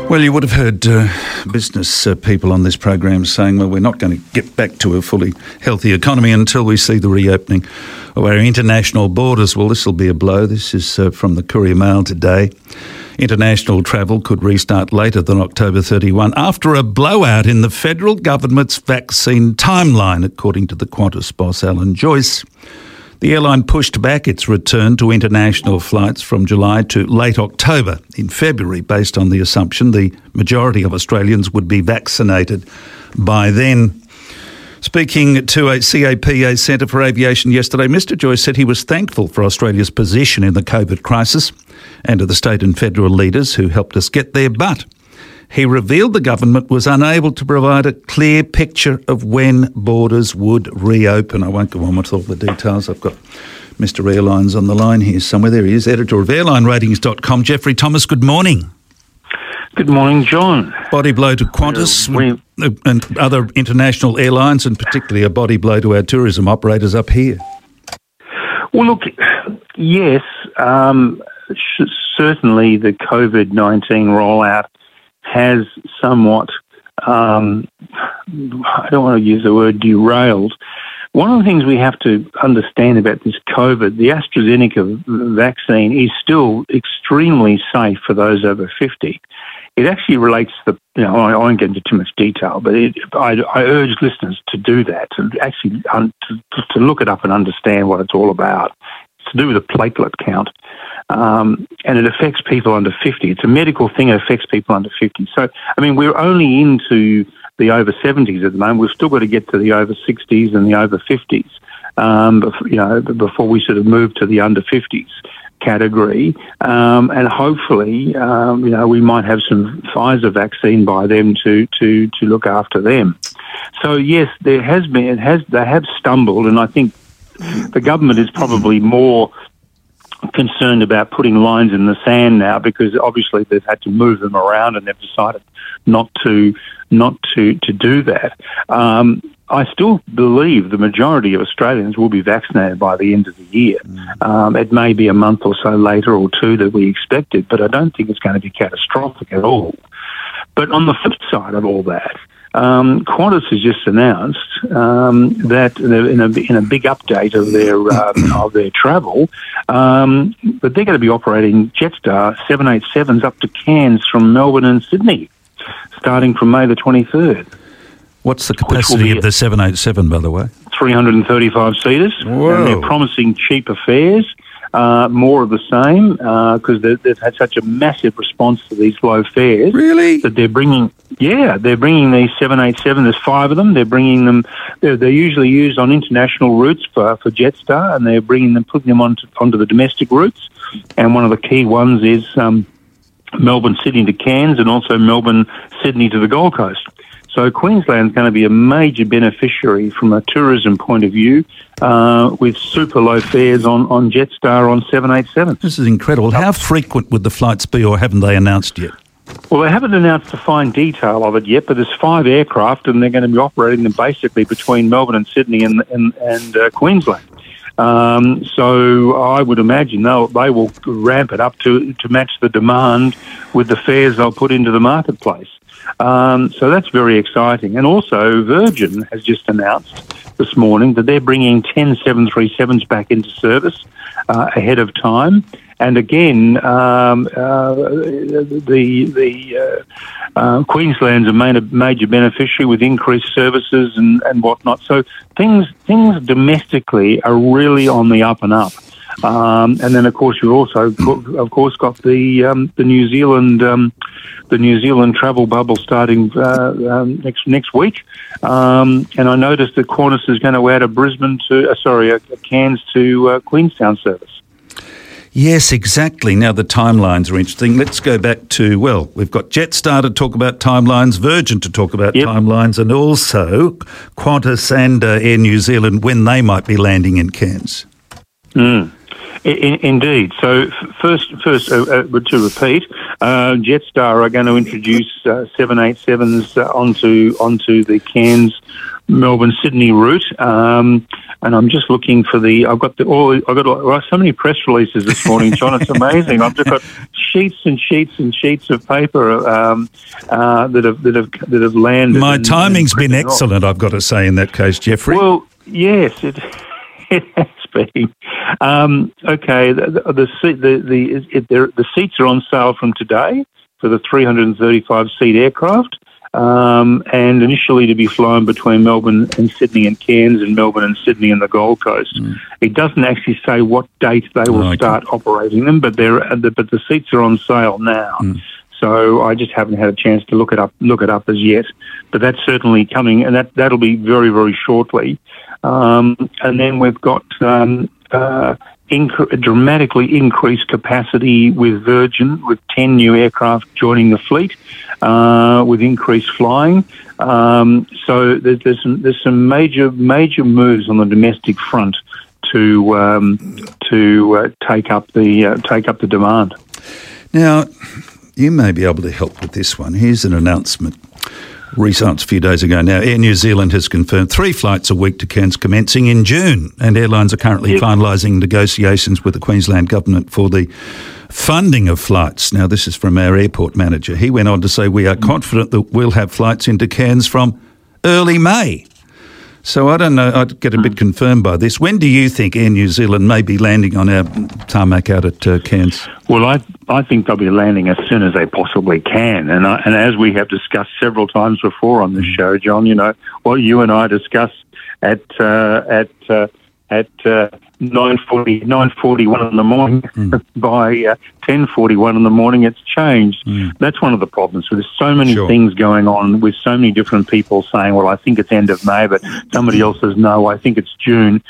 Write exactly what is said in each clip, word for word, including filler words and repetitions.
Well, you would have heard uh, business uh, people on this program saying, well, we're not going to get back to a fully healthy economy until we see the reopening of our international borders. Well, this will be a blow. This is uh, from the Courier Mail today. International travel could restart later than October thirty-first after a blowout in the federal government's vaccine timeline, according to the Qantas boss Alan Joyce. The airline pushed back its return to international flights from July to late October in February, based on the assumption the majority of Australians would be vaccinated by then. Speaking to a C A P A Centre for Aviation yesterday, Mister Joyce said he was thankful for Australia's position in the COVID crisis and to the state and federal leaders who helped us get there, but he revealed the government was unable to provide a clear picture of when borders would reopen. I won't go on with all the details. I've got Mister Airlines on the line here somewhere. There he is, editor of airline ratings dot com. Jeffrey Thomas, good morning. Good morning, John. Body blow to Qantas we, and other international airlines, and particularly a body blow to our tourism operators up here. Well, look, yes, um, sh- certainly the COVID nineteen rollout has somewhat, um, I don't want to use the word derailed. One of the things we have to understand about this COVID, the AstraZeneca vaccine is still extremely safe for those over fifty. It actually relates to the, you know, I won't get into too much detail, but it, I, I urge listeners to do that, to actually un, to, to look it up and understand what it's all about. It's to do with the platelet count. Um, and it affects people under fifty. It's a medical thing. It affects people under fifty. So, I mean, we're only into the over seventies at the moment. We've still got to get to the over sixties and the over fifties, um, before, you know, before we sort of move to the under fifties category. Um, and hopefully, um, you know, we might have some Pfizer vaccine by them to, to, to look after them. So, yes, there has been, it has, they have stumbled, and I think the government is probably more concerned about putting lines in the sand now, because obviously they've had to move them around and they've decided not to not to, to do that. Um, I still believe the majority of Australians will be vaccinated by the end of the year. Mm. Um, it may be a month or so later or two that we expected, but I don't think it's going to be catastrophic at all. But on the flip side of all that, Um, Qantas has just announced um, that in a, in a big update of their um, of their travel, um, that they're going to be operating Jetstar seven eighty-sevens up to Cairns from Melbourne and Sydney, starting from May the twenty-third. What's the capacity of the seven eighty-seven, by the way? three hundred thirty-five seaters. Whoa. And they're promising cheaper fares. Uh, more of the same, because uh, they've had such a massive response to these low fares. Really? That they're bringing, yeah, they're bringing these seven eighty-seven. There's five of them. They're bringing them. They're, they're usually used on international routes for, for Jetstar, and they're bringing them, putting them onto onto the domestic routes. And one of the key ones is um, Melbourne Sydney to Cairns, and also Melbourne Sydney to the Gold Coast. So Queensland's going to be a major beneficiary from a tourism point of view, uh, with super low fares on, on Jetstar on seven eighty-seven. This is incredible. How frequent would the flights be, or haven't they announced yet? Well, they haven't announced the fine detail of it yet, but there's five aircraft, and they're going to be operating them basically between Melbourne and Sydney and, and, and uh, Queensland. Um, so I would imagine they'll, they will ramp it up to, to match the demand with the fares they'll put into the marketplace. Um, so that's very exciting. And also Virgin has just announced this morning that they're bringing ten seven thirty-sevens back into service uh, ahead of time. And again, um, uh, the the uh, uh, Queensland's a main, major beneficiary with increased services and, and whatnot. So things things domestically are really on the up and up. Um, and then, of course, you've also, of course, got the um, the New Zealand um, the New Zealand travel bubble starting uh, um, next next week. Um, and I noticed that Qantas is going to add a Brisbane to uh, sorry, a, a Cairns to uh, Queenstown service. Yes, exactly. Now the timelines are interesting. Let's go back to, well, we've got Jetstar to talk about timelines, Virgin to talk about yep. timelines, and also Qantas and uh, Air New Zealand when they might be landing in Cairns. Mm. In, indeed. So f- first, first uh, uh, to repeat, uh, Jetstar are going to introduce uh, seven eighty-sevens uh, onto onto the Cairns Melbourne Sydney route. Um, and I'm just looking for the. I've got the. Oh, I've got oh, so many press releases this morning, John. It's amazing. I've just got sheets and sheets and sheets of paper um, uh, that have that have that have landed. My and, timing's and been excellent, I've got to say, in that case, Jeffrey. Well, yes, it it has been. Um, okay, the the the the, the, it, the seats are on sale from today for the three hundred thirty-five seat aircraft. Um, and initially to be flown between Melbourne and Sydney and Cairns and Melbourne and Sydney and the Gold Coast. Mm. It doesn't actually say what date they will oh, start okay. operating them, but they're but the seats are on sale now. Mm. So I just haven't had a chance to look it up look it up as yet. But that's certainly coming, and that that'll be very very shortly. Um, and then we've got um, uh, inc- dramatically increased capacity with Virgin, with ten new aircraft joining the fleet. Uh, with increased flying, um, so there's, there's some there's some major major moves on the domestic front to um, to uh, take up the uh, take up the demand. Now, you may be able to help with this one. Here's an announcement. Recent a few days ago now, Air New Zealand has confirmed three flights a week to Cairns commencing in June, and airlines are currently yep. finalising negotiations with the Queensland Government for the funding of flights. Now, this is from our airport manager. He went on to say, we are confident that we'll have flights into Cairns from early May. So I don't know, I'd get a bit confirmed by this. When do you think Air New Zealand may be landing on our tarmac out at uh, Cairns? Well, I I think they'll be landing as soon as they possibly can. And I, and as we have discussed several times before on this show, John, you know, what you and I discussed at uh, at uh, at uh, nine forty, nine forty-one in the morning, mm. by uh, ten forty-one in the morning, it's changed. Mm. That's one of the problems. There's so many sure. things going on with so many different people saying, well, I think it's end of May, but somebody else says, no, I think it's June.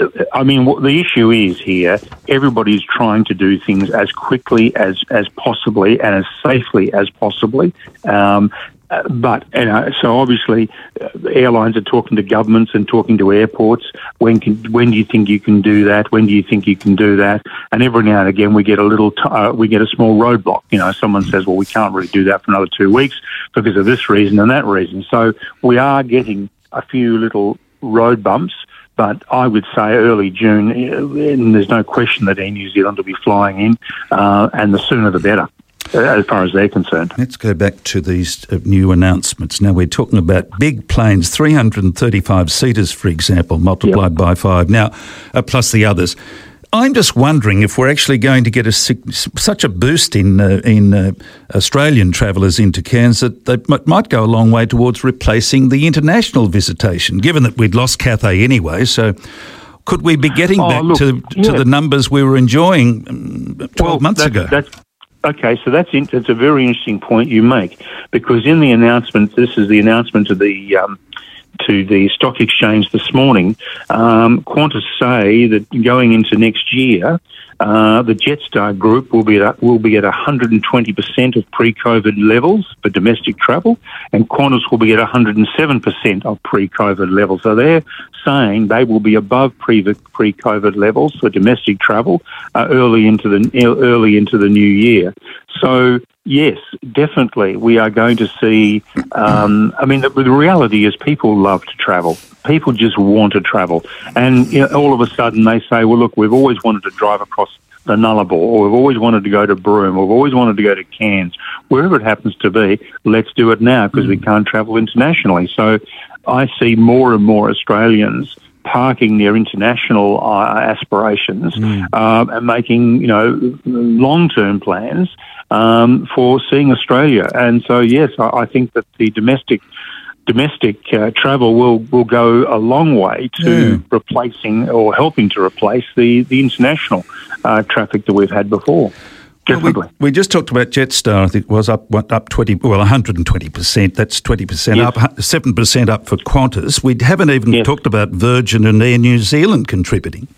I mean, what the issue is here, everybody's trying to do things as quickly as, as possibly and as safely as possibly. Um, Uh, but, you know, so obviously uh, airlines are talking to governments and talking to airports. When can, when do you think you can do that? When do you think you can do that? And every now and again we get a little, t- uh, we get a small roadblock. You know, someone says, well, we can't really do that for another two weeks because of this reason and that reason. So we are getting a few little road bumps. But I would say early June, and there's no question that Air New Zealand will be flying in, uh, and the sooner the better, as far as they're concerned. Let's go back to these uh, new announcements. Now, we're talking about big planes, three hundred thirty-five seaters, for example, multiplied yep. by five. Now, uh, plus the others. I'm just wondering if we're actually going to get a such a boost in uh, in uh, Australian travellers into Cairns that they m- might go a long way towards replacing the international visitation, given that we'd lost Cathay anyway. So could we be getting oh, back look, to, to yeah. the numbers we were enjoying um, twelve well, months that, ago? That's, okay, so that's, in, that's a very interesting point you make, because in the announcement, this is the announcement of the... Um, to the stock exchange this morning, um, Qantas say that going into next year, uh, the Jetstar Group will be at, will be at one hundred twenty percent of pre-COVID levels for domestic travel, and Qantas will be at one hundred seven percent of pre-COVID levels. So they're saying they will be above pre pre-COVID levels for domestic travel uh, early into the early into the new year. So yes, definitely, we are going to see. Um, I mean, the, the reality is, people love to travel. People just want to travel, and you know, all of a sudden they say, "Well, look, we've always wanted to drive across the Nullarbor, or we've always wanted to go to Broome, or we've always wanted to go to Cairns, wherever it happens to be. Let's do it now because we can't travel internationally." So, I see more and more Australians parking their international uh, aspirations mm. um, and making, you know, long-term plans um, for seeing Australia. And so, yes, I, I think that the domestic domestic uh, travel will, will go a long way to yeah. replacing or helping to replace the, the international uh, traffic that we've had before. Definitely. Well, we, we just talked about Jetstar. I think it was up up twenty, well, one hundred twenty percent. That's twenty percent yes. up, seven percent up for Qantas. We haven't even yes. talked about Virgin and Air New Zealand contributing.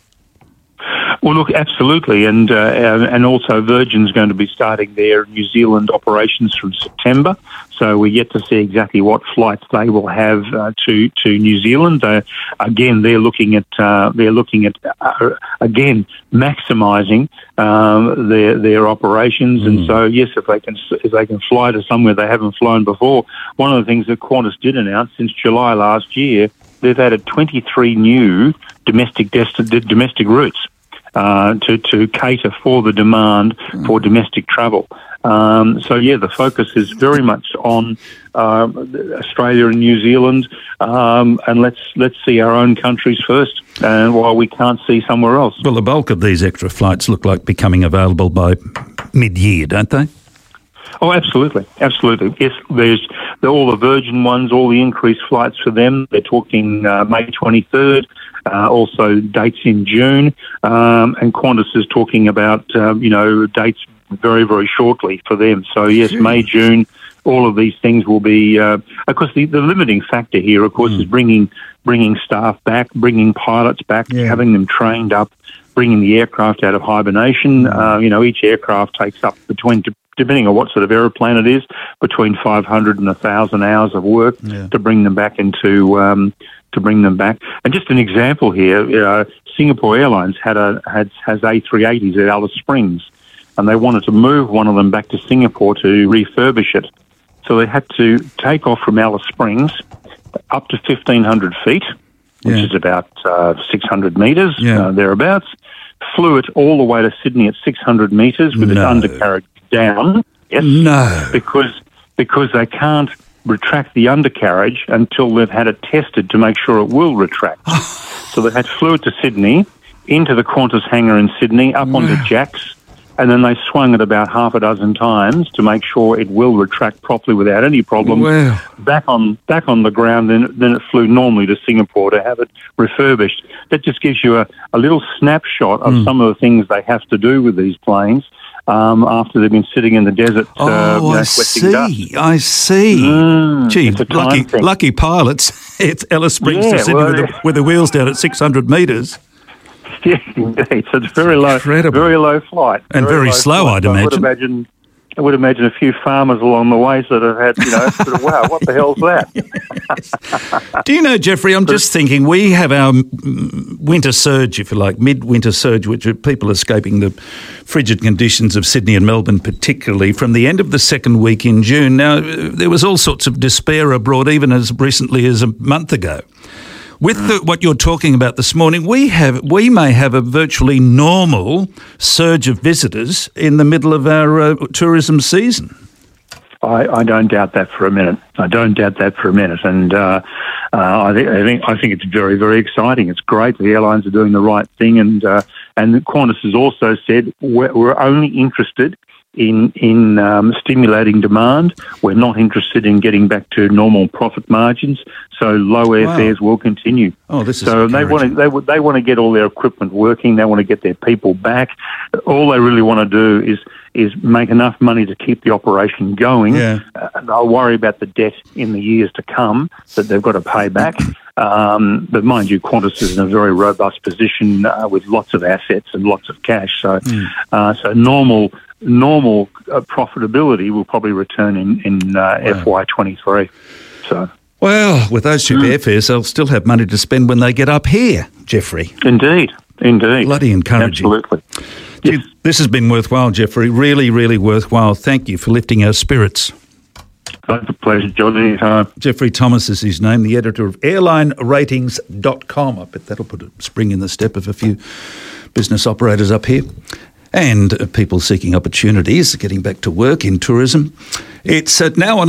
Well, look, absolutely, and uh, and also Virgin's going to be starting their New Zealand operations from September, so we get to see exactly what flights they will have uh, to to New Zealand. Uh, again, they're looking at uh, they're looking at uh, again maximising um, their their operations, mm. and so yes, if they can if they can fly to somewhere they haven't flown before. One of the things that Qantas did announce since July last year they've added twenty-three new domestic desti- domestic routes uh, to, to cater for the demand mm. for domestic travel. Um, so, yeah, the focus is very much on uh, Australia and New Zealand, um, and let's let's see our own countries first, and while we can't see somewhere else. Well, the bulk of these extra flights look like becoming available by mid-year, don't they? Oh, absolutely, absolutely. Yes, there's all the Virgin ones, all the increased flights for them. They're talking uh, May twenty-third, uh, also dates in June, um, and Qantas is talking about, uh, you know, dates very, very shortly for them. So, yes, Jeez. May, June, all of these things will be... Uh, of course, the, the limiting factor here, of course, mm. is bringing bringing staff back, bringing pilots back, yeah. having them trained up, bringing the aircraft out of hibernation. Mm. Uh, you know, each aircraft takes up between... depending on what sort of aeroplane it is, between five hundred and one thousand hours of work yeah. to bring them back into... Um, to bring them back. And just an example here, uh, Singapore Airlines had a had has A three eighties at Alice Springs, and they wanted to move one of them back to Singapore to refurbish it. So they had to take off from Alice Springs up to fifteen hundred feet, which yeah. is about uh, six hundred metres, yeah. uh, thereabouts, flew it all the way to Sydney at six hundred metres with no. its undercarriage down. Yes, no. Because, because they can't retract the undercarriage until they've had it tested to make sure it will retract. So they had flew it to Sydney, into the Qantas hangar in Sydney, up wow. onto Jack's, and then they swung it about half a dozen times to make sure it will retract properly without any problem. Wow. Back on back on the ground, then then it flew normally to Singapore to have it refurbished. That just gives you a, a little snapshot of mm. some of the things they have to do with these planes. Um, after they've been sitting in the desert. Oh, uh, you know, I see. I see. Mm, Gee, lucky, lucky pilots. It's Alice Springs yeah, to Sydney well, with, the, with the wheels down at six hundred metres. Yeah, indeed. So it's very low, incredible. very low flight, and very, very slow. Flight. I'd imagine. I would imagine. I would imagine a few farmers along the way that have had, you know, sort of, wow, what the hell's that? Do you know, Jeffrey, I'm just thinking, we have our winter surge, if you like, mid-winter surge, which are people escaping the frigid conditions of Sydney and Melbourne particularly, from the end of the second week in June. Now, there was all sorts of despair abroad, even as recently as a month ago. With the, what you're talking about this morning, we have we may have a virtually normal surge of visitors in the middle of our uh, tourism season. I, I don't doubt that for a minute. I don't doubt that for a minute, and uh, uh, I, think, I think I think it's very, very exciting. It's great. The airlines are doing the right thing, and uh, and Qantas has also said we're, we're only interested in in um, stimulating demand. We're not interested in getting back to normal profit margins. So low airfares wow. will continue. Oh, this is so they want to they they want to get all their equipment working. They want to get their people back. All they really want to do is is make enough money to keep the operation going. Yeah. Uh, they'll worry about the debt in the years to come that they've got to pay back. Um, but mind you, Qantas is in a very robust position uh, with lots of assets and lots of cash. So, mm. uh, so normal normal uh, profitability will probably return in in uh, wow. F Y twenty-three. So. Well, with those cheap mm. airfares, they'll still have money to spend when they get up here, Jeffrey. Indeed, indeed. Bloody encouraging. Absolutely. Gee, yes. This has been worthwhile, Jeffrey. Really, really worthwhile. Thank you for lifting our spirits. It's a pleasure, John, anytime. Jeffrey Thomas is his name, the editor of airline ratings dot com. I bet that'll put a spring in the step of a few business operators up here. And uh, people seeking opportunities, getting back to work in tourism. It's uh, now on